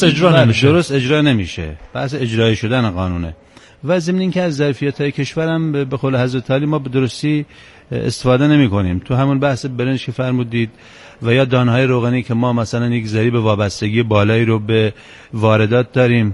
اجرا نمیشه. درست اجرا نمیشه، بحث اجرایی شدن قانونه. و ضمن اینکه از ظرفیت‌های کشورم به قول حضرت علی ما به درستی استفاده نمی‌کنیم. تو همون بحث برنج که فرمودید و یا دانه‌های روغنی که ما مثلا یک ذریب وابستگی بالایی رو به واردات داریم.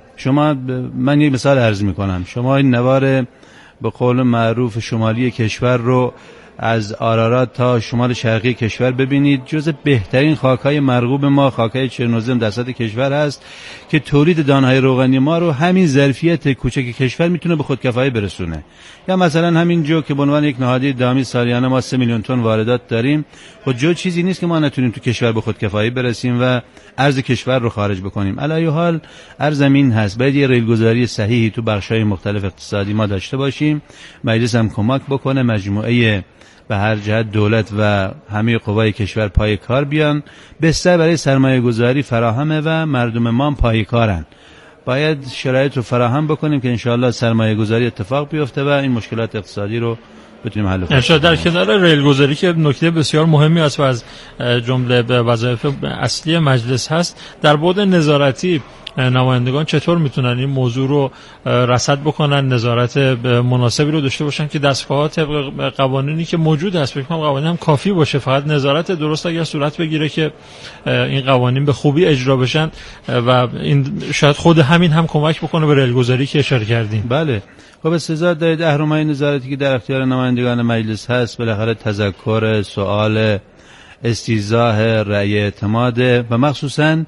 من یک مثال عرض می‌کنم. شما این نوار به قول معروف شمالی کشور رو از آرارات تا شمال شرقی کشور ببینید، جز بهترین خاک‌های مرغوب ما خاک‌های چرنوزم در سطح کشور هست که تولید دانه‌های روغنی ما رو همین ظرفیت کوچک کشور میتونه به خودکفایی برسونه. یا مثلا همین جو که به عنوان یک نهادی دامی سالیانه ما 3 میلیون تن واردات داریم، خب جو چیزی نیست که ما نتونیم تو کشور به خودکفایی برسیم و ارز کشور رو خارج بکنیم. علی حال ارز زمین هست، باید یه ریلگذاری صحیحی تو بخش‌های مختلف اقتصادی ما داشته باشیم. مجلس هم کمک بکنه، مجموعه به هر جهت دولت و همه قوای کشور پای کار بیان. بستر برای سرمایه گذاری فراهمه و مردم ما هم پای کارن. باید شرایط رو فراهم بکنیم که انشاءالله سرمایه گذاری اتفاق بیفته و این مشکلات اقتصادی رو بتونیم حل کنیم. انشاءالله. در کنار ریل گذاری که نکته بسیار مهمی است و از جمله وظایف اصلی مجلس هست، در بعد نظارتی نمایندگان چطور میتونن این موضوع رو رصد بکنن، نظارت مناسبی رو داشته باشن که دستگاه‌ها طبق قوانینی که موجود هست، فکر کنم قوانین هم کافی باشه، فقط نظارت درست اگر صورت بگیره که این قوانین به خوبی اجرا بشن و این شاید خود همین هم کمک بکنه به ریل گذاری که اشاره کردین. بله. خب استزاده دارید اهرم‌های نظارتی که در اختیار نمایندگان مجلس هست، بالاخره تذکر، سوال، استیضاح، رأی اعتماد و مخصوصاً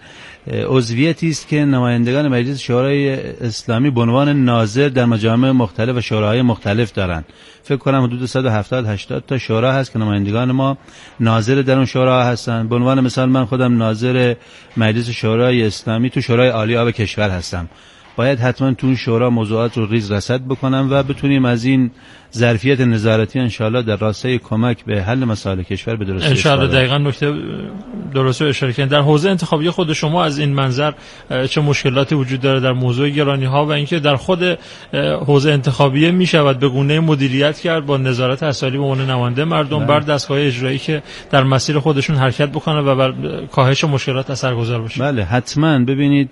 عضویتی است که نمایندگان مجلس شورای اسلامی به عنوان ناظر در مجامع مختلف و شوراهای مختلف دارن. فکر کنم حدود 170-80 تا شورا هست که نمایندگان ما ناظر در اون شورا هستن. به عنوان مثال من خودم ناظر مجلس شورای اسلامی تو شورای عالی آب کشور هستم. باید حتما تو اون شورا موضوعات رو ریز رصد بکنم و بتونیم از این ظرفیت نظارتی انشاءالله در راستای کمک به حل مسائل کشور به درستی انشاءالله. دقیقاً نکته درست اشاره کردین. در حوزه انتخابی خود شما از این منظر چه مشکلاتی وجود داره در موضوع گرانی‌ها و اینکه در خود حوزه انتخابی میشود به گونه مدیریت کرد با نظارت اصالی به عنوان نماینده مردم بر دستگاه اجرایی که در مسیر خودشون حرکت بکنه و بر کاهش مشکلات اثرگذار باشه؟ بله حتما. ببینید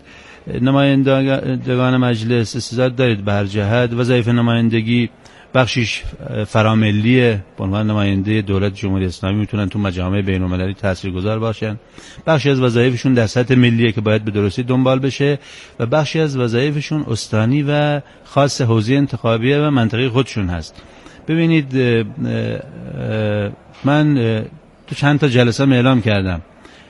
نمایندگان مجلس استعداد دارید به هر جهت. وظایف نمایندگی بخشش فراملیه، به عنوان نماینده دولت جمهوری اسلامی میتونن تو مجامع بین‌المللی تاثیرگذار باشن. بخشی از وظایفشون در سطح ملیه که باید به درستی دنبال بشه و بخشی از وظایفشون استانی و خاص حوزه انتخابیه و منطقه خودشون هست. ببینید من تو چند تا جلسه اعلام کردم،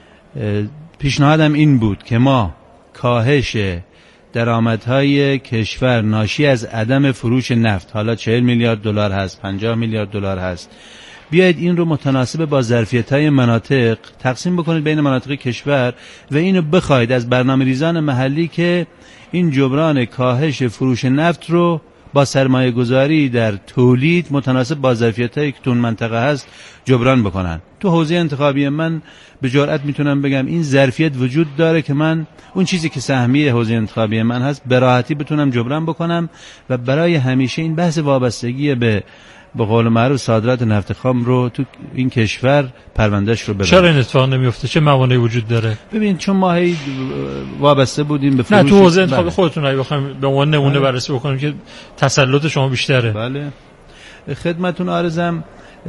پیشنهادم این بود که ما کاهش درآمدهای کشور ناشی از عدم فروش نفت، حالا 40 میلیارد دلار هست، 50 میلیارد دلار هست، بیایید این رو متناسب با ظرفیت‌های مناطق تقسیم بکنید بین مناطق کشور و اینو بخواید از برنامه‌ریزان محلی که این جبران کاهش فروش نفت رو با سرمایه گذاری در تولید متناسب با ظرفیت‌هایی که تو اون منطقه هست جبران بکنن. تو حوزه انتخابی من به جرئت میتونم بگم این ظرفیت وجود داره که من اون چیزی که سهمیه حوزه انتخابی من هست به راحتی بتونم جبران بکنم و برای همیشه این بحث وابستگی به قول معروف صادرات نفت خام رو تو این کشور پروندهش رو ببریم. چرا این اتفاق نمیفته؟ چه موانعی وجود داره؟ ببین چون ما هی وابسته بودیم به فروش. نه تو حوزه انتخابی خودتون اگه بخوایم به عنوان نمونه بررسی بکنیم که تسلط شما بیشتره. بله خدمتتون عرضم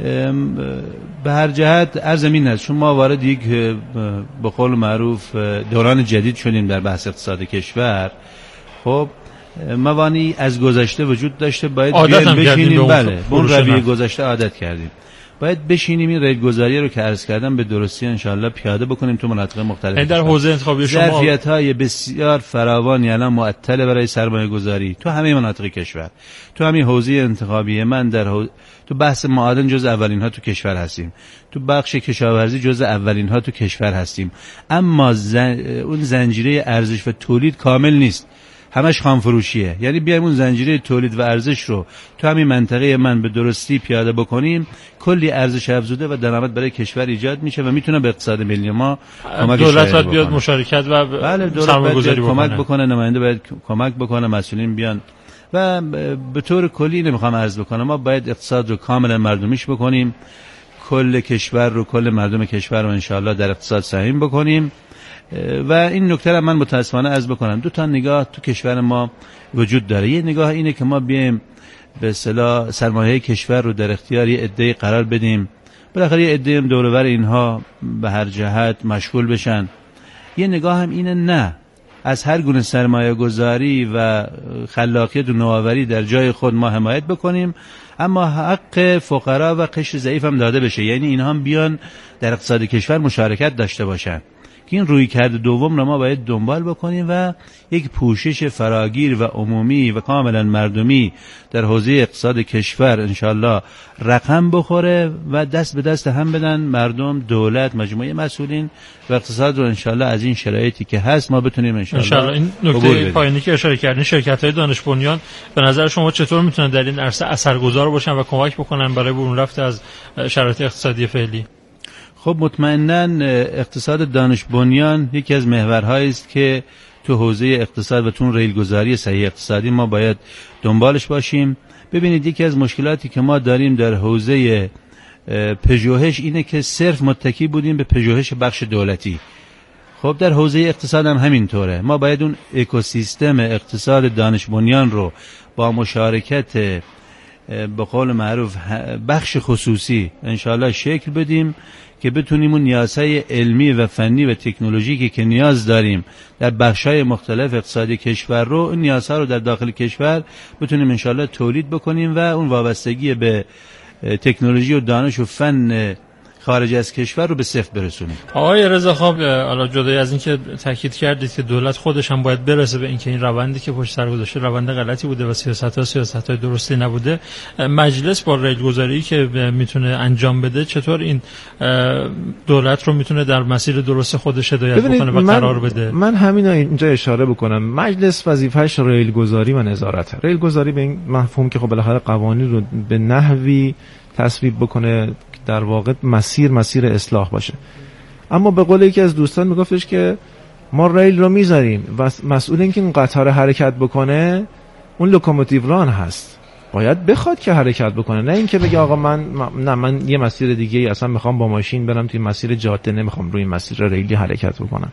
به هر جهت عرض این است، چون ما وارد یک به قول معروف دوران جدید شدیم در بحث اقتصاد کشور. خب موانعی از گذشته وجود داشته، باید بشینیم. بله به اون رویه گذشته عادت کردیم، باید بشینیم این ریلگذاری رو که عرض کردم به درستی انشالله پیاده بکنیم تو مناطق مختلف. در حوزه انتخابی شما ظرفیت‌های بسیار فراوانی الان معطل برای سرمایه گذاری تو همه مناطق کشور. تو همین حوزه انتخابی من تو بحث معادن جز اولین ها تو کشور هستیم، تو بخش کشاورزی جز اولین ها تو کشور هستیم، اما اون زنجیره ارزش و تولید کامل نیست، همش خام فروشیه. یعنی بیایم اون زنجیره تولید و ارزش رو تو همین منطقه من به درستی پیاده بکنیم، کلی ارزش افزوده و درآمد برای کشور ایجاد میشه و میتونه به اقتصاد ملی ما کمک. دولت باید بیاد مشارکت و سرمایه‌گذاری کمک بکنه، نماینده باید کمک بکنه، مسئولین بیان و به طور کلی نمیخوام عرض بکنم ما باید اقتصاد رو کاملا مردمیش بکنیم، کل کشور رو، کل مردم کشور رو انشاءالله در اقتصاد سهیم بکنیم. و این نکته را من متاسفانه عرض بکنم، دو تا نگاه تو کشور ما وجود داره. یه نگاه اینه که ما بیایم به اصطلاح سرمایه کشور رو در اختیار یه عده قرار بدیم، بالاخره یه عده دور و بر اینها به هر جهت مشغول بشن. یه نگاه هم اینه نه، از هر گونه سرمایه گذاری و خلاقیت و نوآوری در جای خود ما حمایت بکنیم، اما حق فقرا و قشر ضعیف هم داده بشه، یعنی اینها هم بیان در اقتصاد کشور مشارکت داشته باشن. که این رویکرد دوم رو ما باید دنبال بکنیم و یک پوشش فراگیر و عمومی و کاملا مردمی در حوزه اقتصاد کشور انشالله رقم بخوره و دست به دست هم بدن مردم، دولت، مجموعه مسئولین و اقتصاد رو انشالله از این شرایطی که هست ما بتونیم انشالله این نکته پایانی که اشاره کردین، شرکت‌های دانش بنیان به نظر شما چطور میتونن در این عرصه اثرگذار باشن و کمک بکنن برای برون رفت از شرایط اقتصادی فعلی؟ خب مطمئناً اقتصاد دانش بنیان یکی از محورهایی است که تو حوزه اقتصاد و تو ریلگذاری صحیح اقتصادی ما باید دنبالش باشیم. ببینید یکی از مشکلاتی که ما داریم در حوزه پژوهش اینه که صرف متکی بودیم به پژوهش بخش دولتی. خب در حوزه اقتصاد هم همینطوره، ما باید اون اکوسیستم اقتصاد دانش بنیان رو با مشارکت به قول معروف بخش خصوصی انشاءالله شکل بدیم که بتونیم اون نیازهای علمی و فنی و تکنولوژیکی که نیاز داریم در بخش‌های مختلف اقتصادی کشور رو، این نیازها رو در داخل کشور بتونیم انشاءالله تولید بکنیم و اون وابستگی به تکنولوژی و دانش و فن خارج از کشور رو به صفر برسونیم. آقای رضاخان، حالا جدای از این که تاکید کردید که دولت خودش هم باید برسه به اینکه این روندی که پشت سر گذاشته روند غلطی بوده و سیاست‌های درستی نبوده، مجلس با ریلگذاری که میتونه انجام بده چطور این دولت رو میتونه در مسیر درست خودش هدایت بکنه و قرار بده؟ من همینا اینجا اشاره بکنم، مجلس وظیفه‌اش ریلگذاری و نظارته. ریلگذاری به این مفهوم که خب بالاخره قوانین رو به نحوی تصویب بکنه در واقع مسیر اصلاح باشه. اما به قول یکی از دوستان میگفتش که ما ریل رو میذاریم و مسئول این که این قطار حرکت بکنه اون لوکوموتیو ران هست، باید بخواد که حرکت بکنه، نه اینکه بگه آقا من یه مسیر دیگه ای اصلا میخوام با ماشین برم توی مسیر جاده، نمیخوام روی مسیر ریلی حرکت بکنم.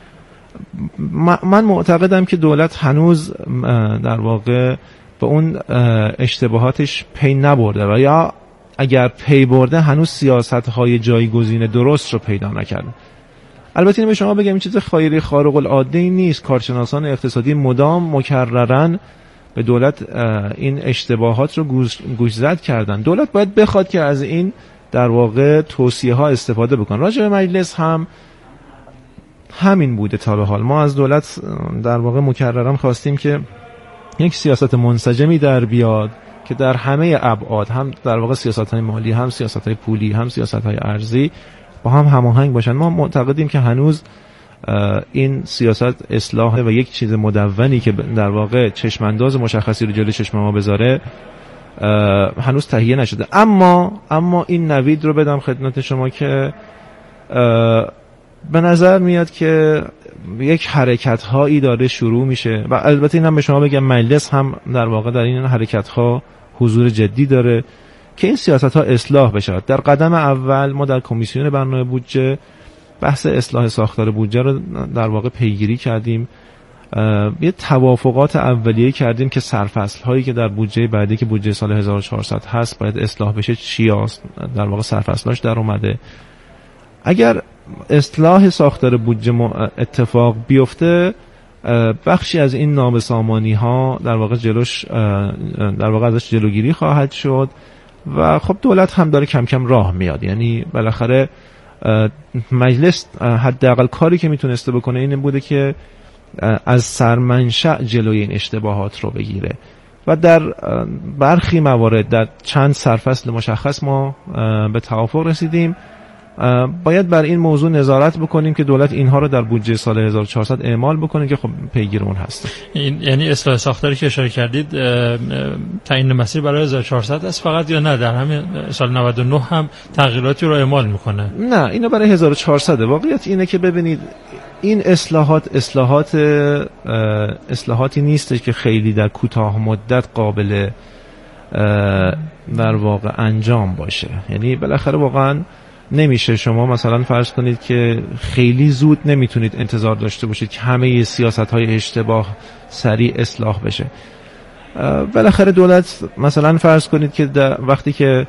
من معتقدم که دولت هنوز در واقع به اون اشتباهاتش پی نبرده و یا اگر پی برده هنوز سیاست‌های جایگزین درست رو پیدا نکرده. البته اینو به شما بگم این چیز خیلی خارق العاده نیست، کارشناسان اقتصادی مدام مکررن به دولت این اشتباهات رو گوشزد کردن. دولت باید بخواد که از این در واقع توصیه‌ها استفاده بکنه. راجع به مجلس هم همین بوده تا به حال. ما از دولت در واقع مکررن خواستیم که یک سیاست منسجمی در بیاد که در همه ابعاد، هم در واقع سیاست‌های مالی، هم سیاست‌های پولی، هم سیاست‌های ارزی با هم هماهنگ باشن. ما معتقدیم که هنوز این سیاست اصلاح و یک چیز مدونی که در واقع چشمانداز مشخصی رو جلوی چشم ما بذاره هنوز تهیه نشده. اما این نوید رو بدم خدمت شما که به نظر میاد که یک حرکت‌هایی داره شروع میشه و البته اینم به شما بگم مجلس هم در واقع در این حرکت‌ها حضور جدی داره که این سیاست‌ها اصلاح بشه. در قدم اول ما در کمیسیون برنامه بودجه بحث اصلاح ساختار بودجه رو در واقع پیگیری کردیم، یه توافقات اولیه کردیم که سرفصل‌هایی که در بودجه بعدی که بودجه سال 1400 هست باید اصلاح بشه چی است، در واقع سرفصلاش در اومده. اگر اصلاح ساختار بودجه اتفاق بیفته بخشی از این نابسامانی‌ها در واقع ازش جلوگیری خواهد شد و خب دولت هم داره کم کم راه میاد. یعنی بالاخره مجلس حداقل کاری که میتونسته بکنه این بوده که از سرمنشأ جلوی این اشتباهات رو بگیره و در برخی موارد در چند سرفصل مشخص ما به توافق رسیدیم. باید بر این موضوع نظارت بکنیم که دولت اینها رو در بودجه سال 1400 اعمال بکنه که خب پیگیر اون هست. یعنی اصلاح ساختاری که اشاره کردید تعیین مسیر برای 1400 است فقط یا نه در همین سال 99 هم تغییراتی رو اعمال میکنه؟ نه، اینو برای 1400. واقعیت اینه که ببینید این اصلاحاتی نیست که خیلی در کوتاه مدت قابل در واقع انجام باشه. یعنی بالاخره واقعا نمیشه شما مثلا فرض کنید که خیلی زود نمیتونید انتظار داشته باشید که همه سیاست‌های اشتباه سریع اصلاح بشه. بالاخره دولت مثلا فرض کنید که وقتی که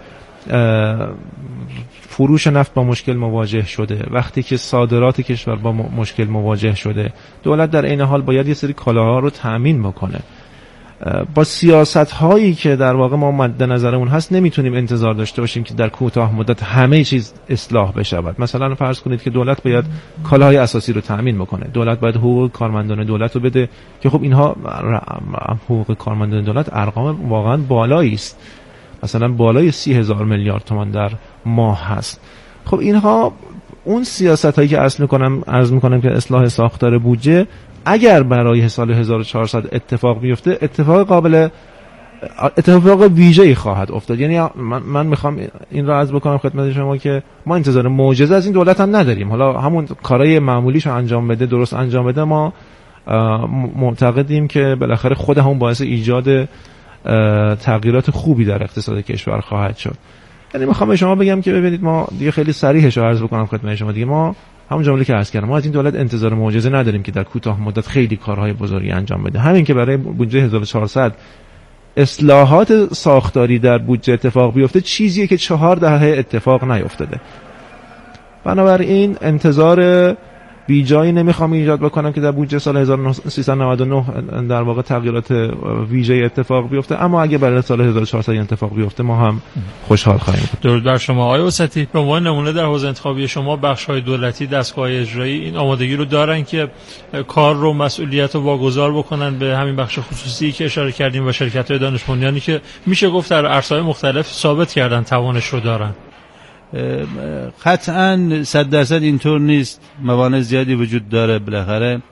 فروش نفت با مشکل مواجه شده، وقتی که صادرات کشور با مشکل مواجه شده، دولت در این حال باید یه سری کالاها رو تأمین بکنه. با سیاست هایی که در واقع ما مد نظرمون هست نمیتونیم انتظار داشته باشیم که در کوتاه مدت همه چیز اصلاح بشود. مثلا فرض کنید که دولت باید کالاهای اساسی رو تأمین بکنه، دولت باید حقوق کارمندان دولت رو بده که خب اینها حقوق کارمندان دولت ارقام واقعا بالایی است، مثلا بالای 30,000 میلیارد تومان در ماه هست. خب اینها اون سیاست هایی که عرض میکنم که اصلاح ساختار بودجه اگر برای سال 1400 اتفاق بیفته اتفاق ویژه‌ای خواهد افتاد. یعنی من میخوام این را عرض بکنم خدمت شما که ما انتظار معجزه از این دولت هم نداریم. حالا همون کارهای معمولیش رو انجام بده، درست انجام بده، ما معتقدیم که بالاخره خود همون باعث ایجاد تغییرات خوبی در اقتصاد کشور خواهد شد. یعنی میخوام به شما بگم که ببینید ما دیگه خیلی صریحش رو عرض بکنم خدمت شما، دیگه ما همون جمله که عرض کردم، ما از این دولت انتظار معجزه نداریم که در کوتاه مدت خیلی کارهای بزرگی انجام بده. همین که برای بودجه 1400 اصلاحات ساختاری در بودجه اتفاق بیفته چیزیه که 4 دهه اتفاق نیفتاده. بنابراین انتظار بی جایی نمیخوام ایجاد بکنم که در بودجه سال 1399 در واقع تغییرات ویژه اتفاق بیفته، اما اگه برای سال 1400 اتفاق بیفته ما هم خوشحال خواهیم بود. درود بر شما آقای وسطی. به عنوان نمونه در حوزه انتخابی شما بخش‌های دولتی، دستگاه‌های اجرایی این آمادگی رو دارن که کار رو، مسئولیت رو واگذار بکنن به همین بخش خصوصی که اشاره کردیم و شرکت‌های دانش بنیانی که میشه گفت در عرصه‌های مختلف ثابت کردن توانش رو دارن؟ قطعاً 100% اینطور نیست، موانع زیادی وجود داره. بالاخره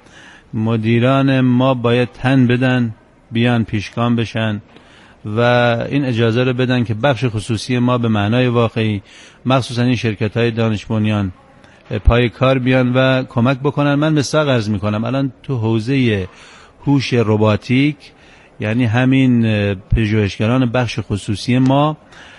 مدیران ما باید تن بدن، بیان پیشگام بشن و این اجازه رو بدن که بخش خصوصی ما به معنای واقعی، مخصوصا این شرکت‌های دانش بنیان، پای کار بیان و کمک بکنن. من مثال عرض میکنم، الان تو حوزه هوش رباتیک، یعنی همین پژوهشگران بخش خصوصی ما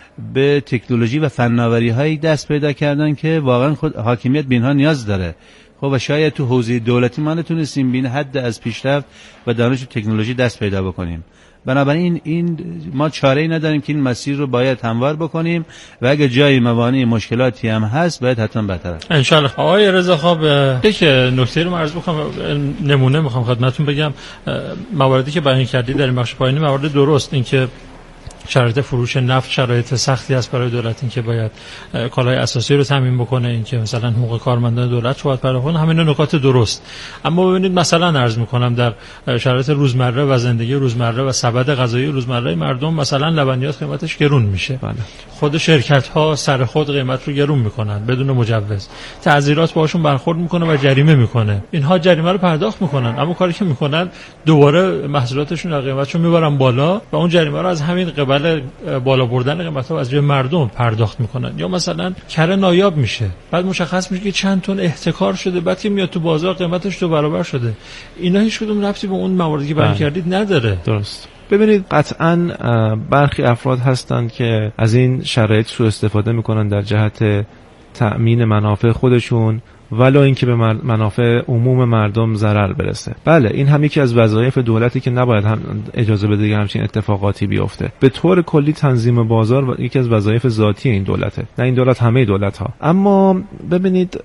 به تکنولوژی و فناوری هایی دست پیدا کردن که واقعا خود حاکمیت به اینها نیاز داره. خب و شاید تو حوزه دولتی ما نتونستیم بین حد از پیشرفت و دانش و تکنولوژی دست پیدا بکنیم. بنابراین این ما چاره‌ای نداریم که این مسیر رو باید هموار بکنیم و اگه جای موانع مشکلاتی هم هست باید حتما برطرف ان شاء الله. آقای رضاخواب، یک نکته رو عرض بکنم، نمونه میخوام خدمتتون بگم. مواردی که بیان کردید در این بخش پایینی موارد درست، این که شرایط فروش نفت شرایط سختی است برای دولت، این که باید کالای اساسی رو تامین بکنه، این که مثلا حقوق کارمندان دولت رو باید پرداخت کنه، همین نکات درست. اما ببینید مثلا عرض می‌کنم در شرایط روزمره و زندگی روزمره و سبد غذایی روزمره مردم، مثلا لبنیات قیمتش گرون میشه. بله. خود شرکت‌ها سر خود قیمت رو گرون میکنن بدون مجوز، تعزیرات باهاشون برخورد میکنه و جریمه میکنه. اینها جریمه رو پرداخت میکنن، اما کاری که میکنن دوباره محصولاتشون رو قیمتشون میبرن بالا و اون جریمه رو از همین قبل بالا بردن قیمت‌ها از جای مردم پرداخت میکنن. یا مثلا کره نایاب میشه، بعد مشخص میشه که چند تن احتکار شده، بعد که میاد تو بازار قیمتش 2 برابر شده. اینا هیچ کدوم ربطی به اون مواردی که بیان کردید نداره. درست. ببینید قطعاً برخی افراد هستند که از این شرایط سوء استفاده میکنن در جهت تأمین منافع خودشون، ولو اینکه به منافع عموم مردم ضرر برسه. بله، این هم یکی از وظایف دولتی که نباید هم اجازه بده همچین اتفاقاتی بیفته. به طور کلی تنظیم بازار یکی از وظایف ذاتی این دولته، نه این دولت، همه دولت ها. اما ببینید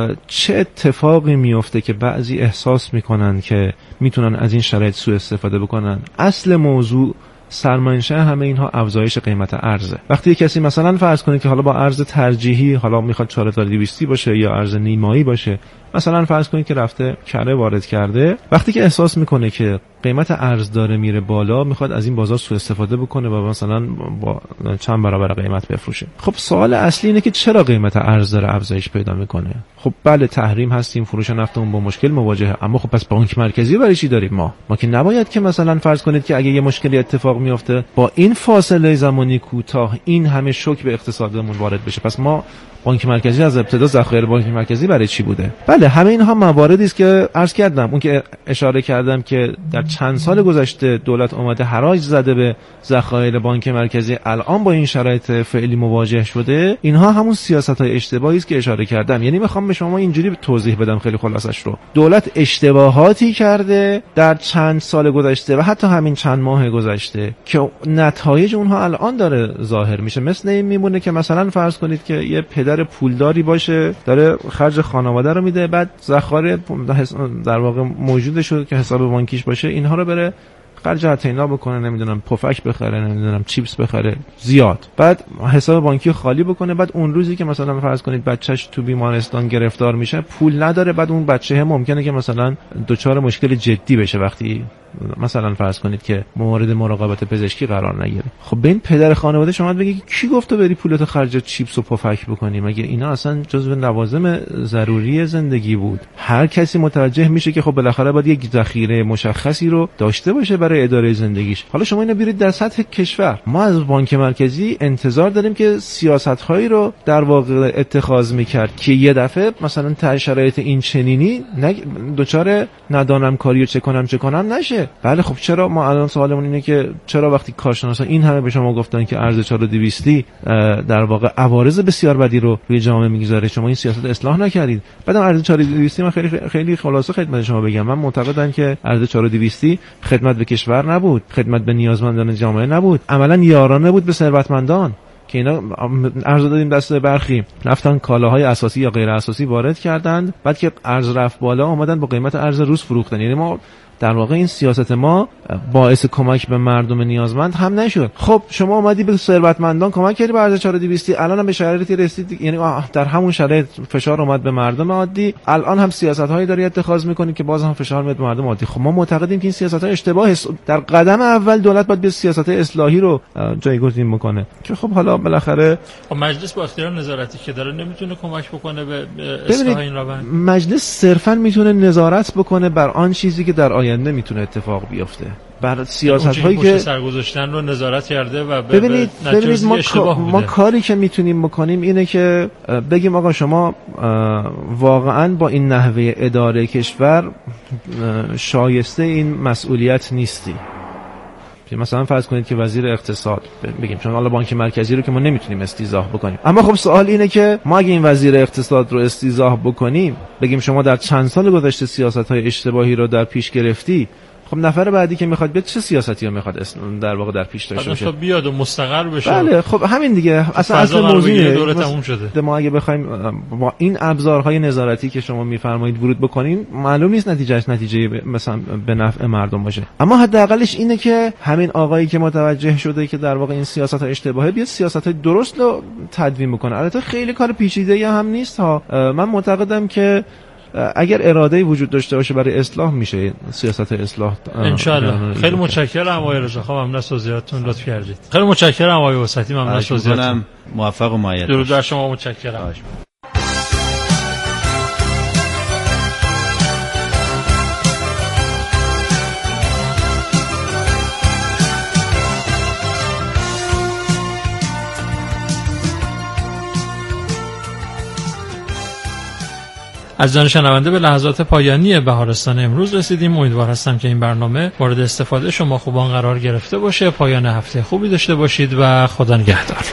چه اتفاقی میفته که بعضی احساس میکنن که میتونن از این شرایط سوء استفاده بکنن. اصل موضوع سرمنشأ همه اینها افزایش قیمت ارزه. وقتی کسی مثلا فرض کنید که حالا با ارز ترجیحی، حالا میخواد 4200 باشه یا ارز نیمایی باشه، مثلا فرض کنید که رفته کره وارد کرده، وقتی که احساس میکنه که قیمت ارز داره میره بالا، میخواد از این بازار سوء استفاده بکنه و مثلا با چند برابر قیمت بفروشه. خب سوال اصلی اینه که چرا قیمت ارز داره افزایش پیدا میکنه؟ خب بله، تحریم هستیم، فروش نفتمون با مشکل مواجهه، اما خب پس بانک مرکزی برای چی داریم ما که نباید که مثلا فرض کنید که اگه یه مشکلی اتفاق میفته با این فاصله زمانی کوتاه این همه شوک به اقتصادمون وارد بشه. پس ما بانک مرکزی از ابتدا ذخایر بانک مرکزی برای چی بوده. بله همه اینها مواردی است که عرض کردم، اون که اشاره کردم که در چند سال گذشته دولت اومده حراج زده به ذخایر بانک مرکزی، الان با این شرایط فعلی مواجه شده، اینها همون سیاست‌های اشتباهی است که اشاره کردم. یعنی میخوام به شما اینجوری توضیح بدم خیلی خلاصش رو. دولت اشتباهاتی کرده در چند سال گذشته و حتی همین چند ماه گذشته که نتایج اونها الان داره ظاهر میشه. مثل این میمونه که مثلا فرض کنید که یه پدر پولداری باشه، داره خرج خانواده رو میده، بعد ذخایر در واقع موجود شده که حساب بانکیش باشه، اینها رو بره خرج هتینا بکنه، نمیدونم پفک بخره، نمیدونم چیپس بخره زیاد، بعد حساب بانکی خالی بکنه، بعد اون روزی که مثلا فرض کنید بچهش تو بیمارستان گرفتار میشه پول نداره، بعد اون بچه ممکنه که مثلا دچار مشکل جدی بشه وقتی مثلا فرض کنید که مورد مراقبت پزشکی قرار نگیره. خب به این پدر خانواده شما بگی کی گفت تو بری پولتو خرج چیپس و پفک بکنی؟ مگه اینا اصلا جزو لوازم ضروری زندگی بود؟ هر کسی متوجه میشه که خب بالاخره باید یک ذخیره مشخصی رو داشته باشه برای اداره زندگیش. حالا شما اینو بیارید در سطح کشور، ما از بانک مرکزی انتظار داریم که سیاست‌هایی رو در واقع اتخاذ میکرد که یه دفعه مثلا در شرایط این چنینی دچار ندانم کاری و چه کنم نشه. بله خب چرا ما الان سوالمون اینه که چرا وقتی کارشناسا این همه به شما گفتن که ارز 4200 در واقع عوارض بسیار بدی رو روی جامعه میگذاره، شما این سیاست اصلاح نکردید؟ بعدم ارز 4200 من خیلی خلاصه خدمت شما بگم، من معتقدم که ارز 4200 خدمت به کشور نبود، خدمت به نیازمندان جامعه نبود، عملا یارانه بود به ثروتمندان که اینا ارز دادیم دست برخی، رفتن کالاهای اساسی یا غیر اساسی وارد کردند، بعد که ارز رفت بالا اومدن با قیمت ارز روز فروختن. یعنی ما در واقع این سیاست ما باعث کمک به مردم نیازمند هم نشد. خب شما اومدی به ثروتمندان کمک کردی با ارز 4200، الان هم به شرایطی رسید، یعنی در همون شرایط فشار اومد به مردم عادی، الان هم سیاست‌هایی داری اتخاذ می‌کنی که باز هم فشار میاد به مردم عادی. خب ما معتقدیم که این سیاست‌ها اشتباهه. در قدم اول دولت باید به سیاست‌های اصلاحی رو جایگزین بکنه که خب حالا بالاخره مجلس با اختیار نظارتی که داره نمیتونه کمک بکنه به اصلاح این روند. مجلس صرفاً میتونه نظارت بکنه بر آن چیزی که در آینده میتونه اتفاق بیفته، بر سیاست‌هایی که سرگذشتن رو نظارت کرده و ببینید ما کاری که میتونیم بکنیم اینه که بگیم آقا شما واقعاً با این نحوه اداره کشور شایسته این مسئولیت نیستی. مثلا فرض کنید که وزیر اقتصاد بگیم، چون حالا بانک مرکزی رو که ما نمیتونیم استیضاح بکنیم، اما خب سوال اینه که ما اگه این وزیر اقتصاد رو استیضاح بکنیم، بگیم شما در چند سال گذشته سیاست‌های اشتباهی رو در پیش گرفتی، خب نفر بعدی که میخواد بیاد چه سیاستی رو میخواد در واقع در پیش داشته باشه؟ بیاد و مستقر بشه. بله خب همین دیگه اصل موضوع دوره تموم شده. ما اگه بخوایم با این ابزارهای نظارتی که شما میفرمایید ورود بکنیم، معلوم نیست نتیجه مثلا به نفع مردم باشه، اما حداقلش اینه که همین آقایی که متوجه شده که در واقع این سیاست‌ها اشتباهه بیاد سیاست‌های درست رو تدوین بکنه. البته خیلی کار پیچیده‌ای هم نیست ها. من معتقدم که اگر اراده وجود داشته باشه برای اصلاح میشه سیاست اصلاح ان شاء الله. خیلی متشکرم آقای رضا خان، ممنون از توضیحاتتون، لطف کردید. خیلی متشکرم آقای وسطی، ممنون از توضیحاتتون. موفق و مؤید. درود بر شما، متشکرم. عزیزان شنونده، به لحظات پایانی بهارستان امروز رسیدیم. امیدوار هستم که این برنامه مورد استفاده شما خوبان قرار گرفته باشه. پایان هفته خوبی داشته باشید و خدا نگهدار.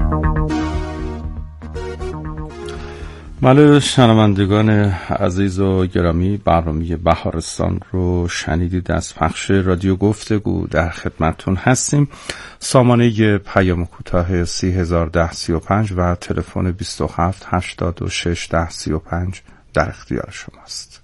بله شنوندگان عزیز و گرامی، برنامه بهارستان رو شنیدید از پخش رادیو گفتگو. در خدمتتون هستیم. سامانه پیام کوتاه 301035 و تلفن 27861035 در اختیار شماست.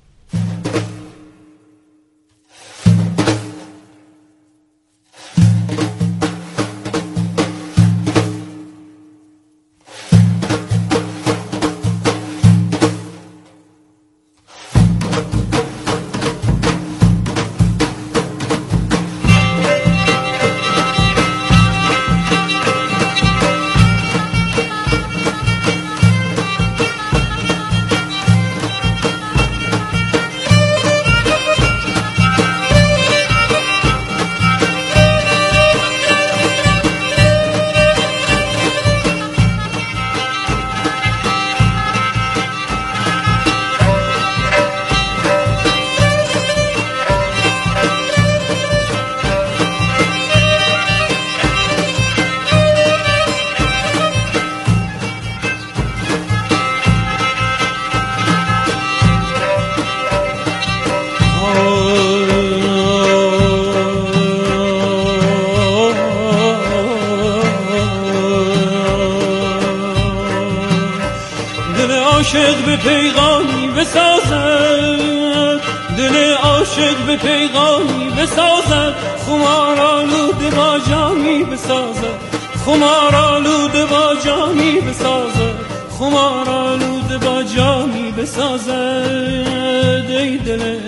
عاشق به پیغامی بسازد، دل عاشق به پیغامی بسازد، خمارآلوده با جامی بسازد، خمارآلوده با جامی بسازد، خمارآلوده با جامی بسازد. ای دل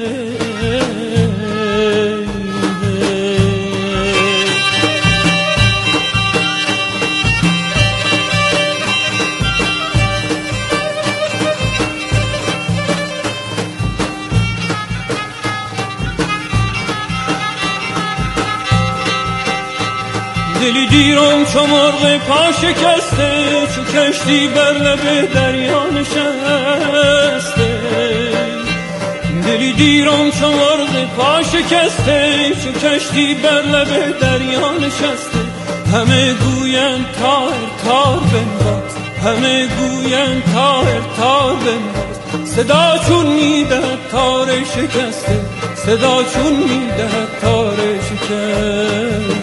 دلی دیرم چو مرغ پا شکسته، چو کشتی بر لب دریا نشسته. دلی دیرم چو مرغ پا شکسته، چو کشتی بر لب دریا نشسته. همه گویند تار تار بنواز، همه گویند تار تار بنواز. صدا چون میدهد تار شکسته، صدا چون میدهد تار شکسته.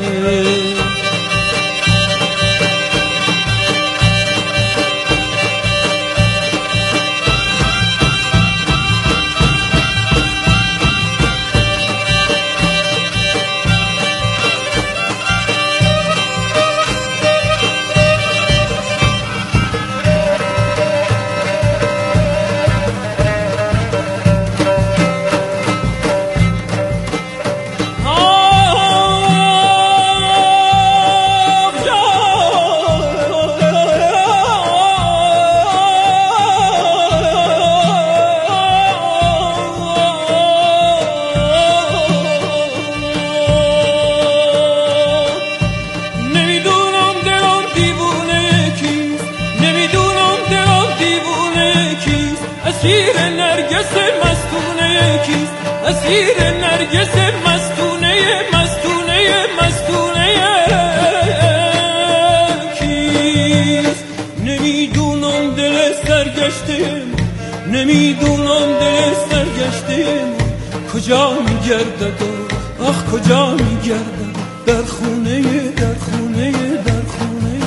نمیدونم دل سرگشته کجا میگردد و آخ کجا میگردد، در خونه در خونه در خونه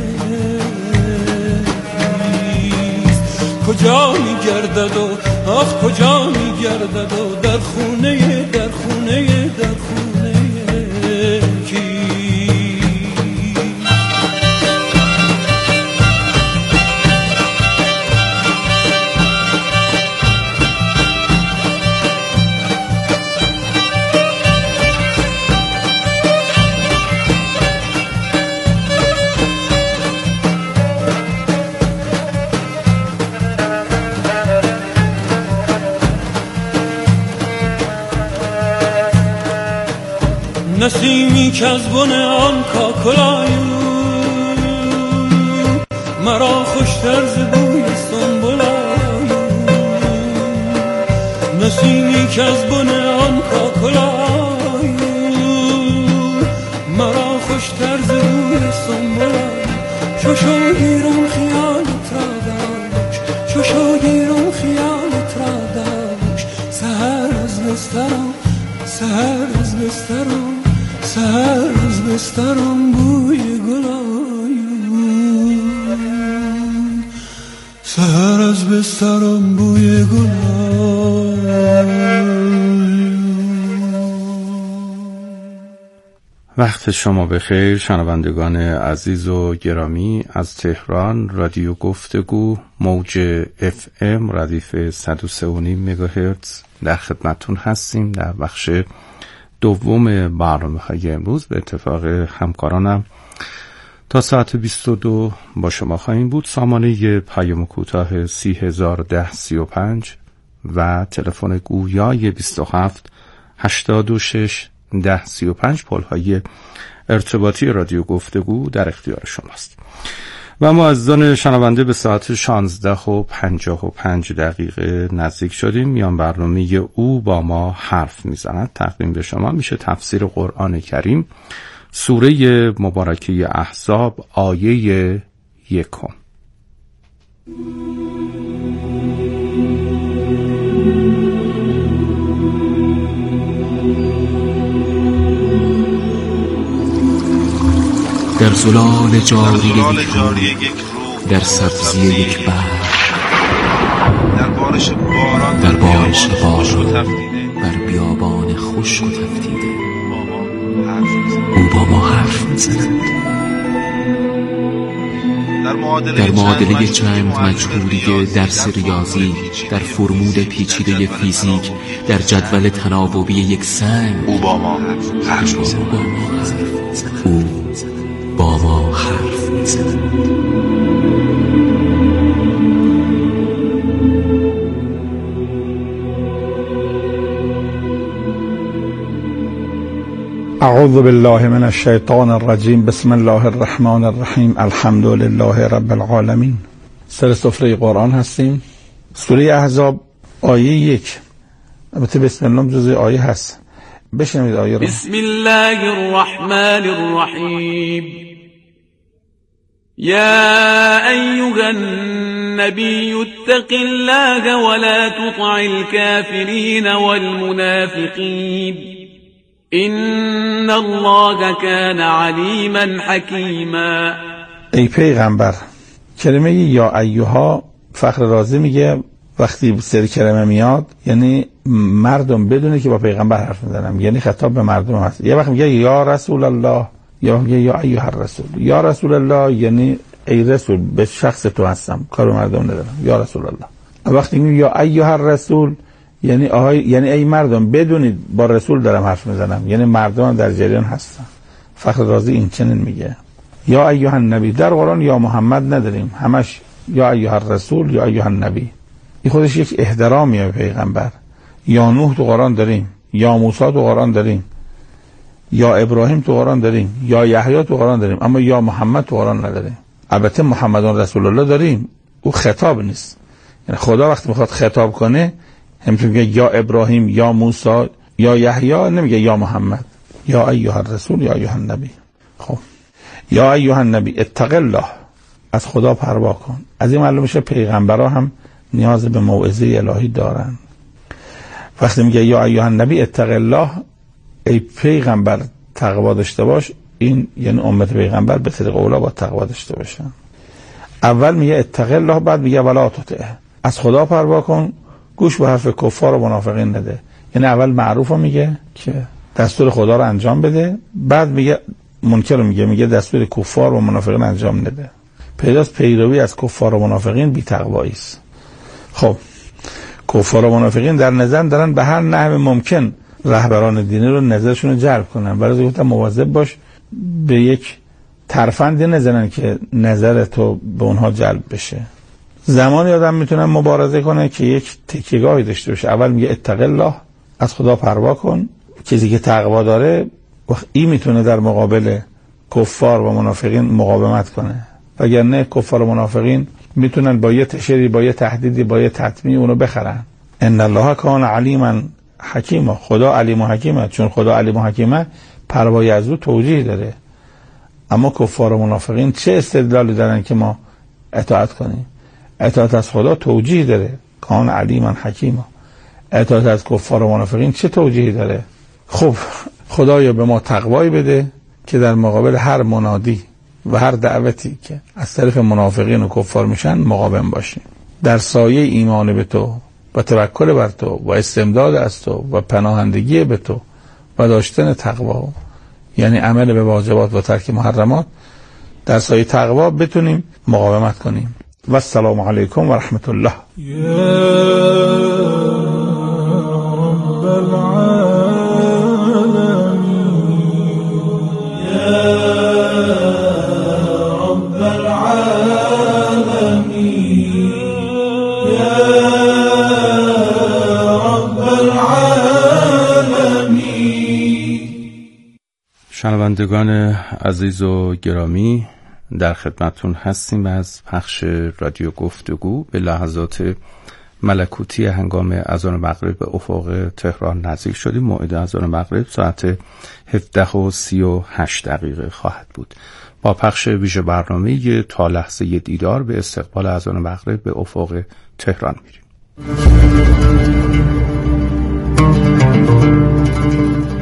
کجا میگردد و آخ کجا میگردد و در خونه در خونه در خونه نسیمی که از بن آن کاکلایو مرا خوشتر ز بوی سنبلایو. نسیمی که از بن آن کاکلایو مرا خوشتر ز بوی سنبلایو. چو شاگیرم خیالت را داشت، چو شاگیرم خیالت را داشت. سحر از بسترم، سحر از بسترم، سحر از بسترم بوی گلایو. سحر از بسترم بوی گلایو. وقت شما بخیر شنوندگان عزیز و گرامی. از تهران رادیو گفتگو موج FM ردیف 103.5 مگاهرتز در خدمتتون هستیم. در بخش دوم برنامه‌های امروز به اتفاق همکارانم تا ساعت 22 با شما خواهیم بود. سامانه پیام کوتاه 301035 و تلفن گویای 27 86 1035 پل‌های ارتباطی رادیو گفتگو در اختیار شماست. و ما عزیزان شنونده به ساعت 16:55 نزدیک شدیم. میان برنامه او با ما حرف میزند تقدیم به شما میشه تفسیر قرآن کریم سوره مبارکه احزاب آیه 1. در زلال جاری یک رو، در سبزی یک بحر، در بارش باران بر بیابان خشک و تفتیده او با ما حرف می‌زند. در معادله چند مجهولی درس ریاضی، در فرمول پیچیده فیزیک، در جدول تناوبی یک سنگ او با ما حرف می‌زند. او با ما حرف می‌زند. اعوذ بالله من الشیطان الرجیم. بسم الله الرحمن الرحیم. الحمد لله رب العالمین. سر سفره قرآن هستیم. سوره احزاب آیه 1. البته بسم الله جزء آیه هست. بشنوید آیه رو. بسم الله الرحمن الرحیم. یا ایها النبی اتق الله ولا تطع الكافرین والمنافقین ان الله کان علیما حکیما. ای پیغمبر، کلمه یا ایها فخر رازی میگه وقتی سر کلمه میاد یعنی مردم بدونه که با پیغمبر حرف میزنم، یعنی خطاب به مردم هست. یه وقت میگه یا رسول الله، یا میگه یا ایها الرسول. یا رسول الله یعنی ای رسول، به شخص تو هستم، کار به مردم ندارم. یا رسول الله. وقتی میگه یا ایها الرسول یعنی ای مردم بدونید با رسول دارم حرف میزنم، یعنی مردم در جریان هستن. فخر رازی این چنین میگه. یا ایها النبی، در قرآن یا محمد نداریم، همش یا ایها الرسول یا ایها النبی. این خودش یک احترامیه به پیغمبر. یا نوح تو قرآن داریم، یا موسی تو قرآن داریم، یا ابراهیم تو قرآن داریم، یا یحیی تو قرآن داریم، اما یا محمد تو قرآن نداریم. البته محمد رسول الله داریم، او خطاب نیست. یعنی خدا وقتی میخواد خطاب کنه همینطور میگه یا ابراهیم، یا موسی، یا یحیی، نمیگه یا محمد. یا ایها الرسول یا ایها النبی. خب یا ایها النبی اتق الله، از خدا پروا کن. از این معلوم میشه پیغمبرها هم نیاز به موعظه الهی دارن. وقتی میگه یا ایها النبی اتق الله، ای پیغمبر تقوا داشته باش، این یعنی امت پیغمبر به طریق اولا با تقوا داشته باشن. اول میگه اتق الله، بعد میگه ولا تطع، از خدا پروا کن، گوش به حرف کفار و منافقین نده. یعنی اول معروفو میگه که دستور خدا رو انجام بده، بعد میگه منکر رو میگه دستور کفار و منافقین انجام نده. پیداست پیروی از کفار و منافقین بی تقوایی است. خب کفار و منافقین در نظر دارن به هر نحو ممکن رهبران دینی رو نظرشون رو جلب کنن، برای گفتم مواظب باش به یک ترفندی نزنن که نظر تو به اونها جلب بشه. زمانی آدم میتونه مبارزه کنه که یک تکیه‌گاهی داشته باشه. اول میگه اتق الله، از خدا پروا کن. کسی که تقوا داره این میتونه در مقابل کفار و منافقین مقاومت کنه، وگرنه کفار و منافقین میتونن با یه تشری، با یه تهدیدی، با یه تطمیع اونو بخرن. ان الله کان علیما حکیما، خدا علیم و حکیمه. چون خدا علیم و حکیمه پروای از او توجیه داره. اما کفار و منافقین چه استدلالی دارن که ما اطاعت کنیم؟ اطاعت از خدا توجیه داره، کان علیما حکیما. اطاعت از کفار و منافقین چه توجیهی داره؟ خب خدایا به ما تقوایی بده که در مقابل هر منادی و هر دعوتی که از طرف منافقین و کفار میشن مقاوم باشیم، در سایه ایمان به تو و توکل بر تو و استمداد از تو و پناهندگی به تو و داشتن تقوا، یعنی عمل به واجبات و ترک محرمات، در سایه تقوا بتونیم مقاومت کنیم. و السلام علیکم و رحمت الله. شنوندگان عزیز و گرامی، در خدمتتون هستیم و از پخش رادیو گفتگو به لحظات ملکوتی هنگام اذان مغرب به افق تهران نزدیک شدیم. موعد اذان مغرب ساعت 17:38 خواهد بود. با پخش ویژه برنامه تا لحظه دیدار به استقبال اذان مغرب به افق تهران میریم.